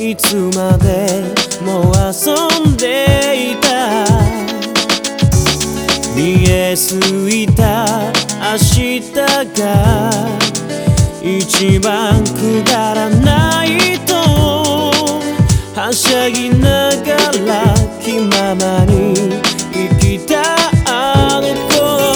いつまでも遊んでいた。見えすいた明日が一番くだらないとはしゃぎながら気ままに生きたあの頃。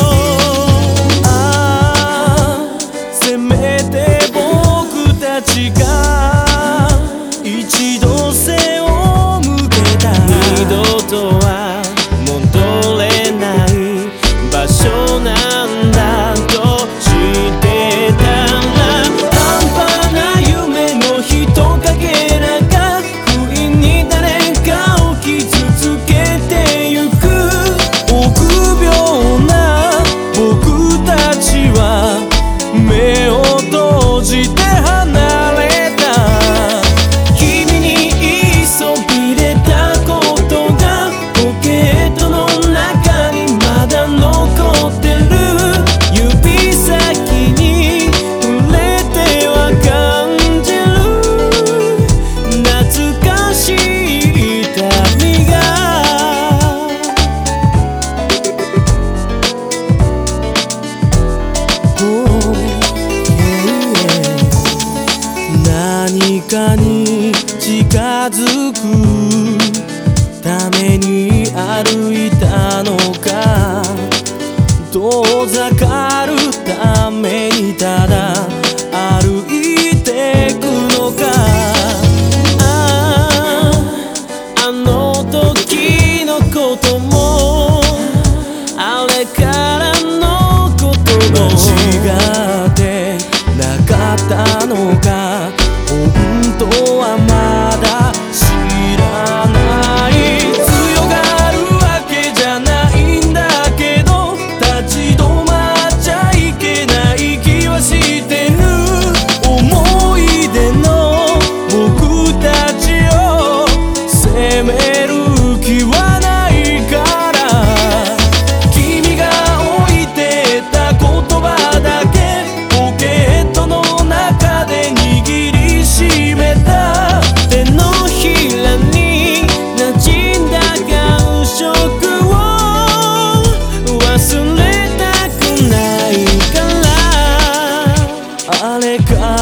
ああ、せめて僕たちが一度背を向けた。二度とは戻れない場所なんだとしてたら、半端な夢の人影なんか不意に誰かを傷つけてゆく。臆病な僕たちは目を閉じて離れた。君に言いそびれたことがポケットの中にまだ残ってる。指先に触れては感じる懐かしい痛みが。何かに近づくために歩いたのか、遠ざかるためにただ歩いてくのか。ああ、あの時のこともあれからのことも間違ってなかったのか、本当はまだ知らない。強がるわけじゃないんだけど立ち止まっちゃいけない気はしてる。思い出の僕たちを責める気はないから、君が置いてた言葉だけポケットの中で握りしめた。手のひらに馴染んだ感触を忘れたくないから、あれか